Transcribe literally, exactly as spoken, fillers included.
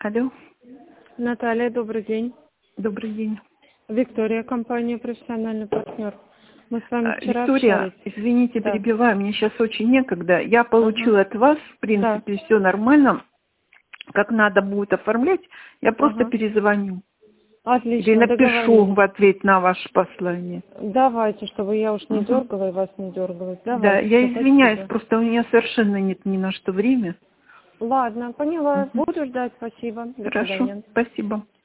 Алло, Наталья, добрый день. добрый день. Виктория, компания «Профессиональный партнер». Мы с вами А, вчера Виктория, общались. извините, Да. перебиваю, мне сейчас очень некогда. Я получила Ага. от вас, в принципе, все нормально. Как надо будет оформлять, я просто Ага. перезвоню. Или Отлично, напишу договорились. в ответ на ваше послание. Давайте, чтобы я уж не Угу. дергала и вас не дергалась. Да, Давайте, я все, извиняюсь, спасибо. просто у меня совершенно нет ни на что время. Ладно, поняла. Угу. Буду ждать, спасибо. До Хорошо, свидания. спасибо.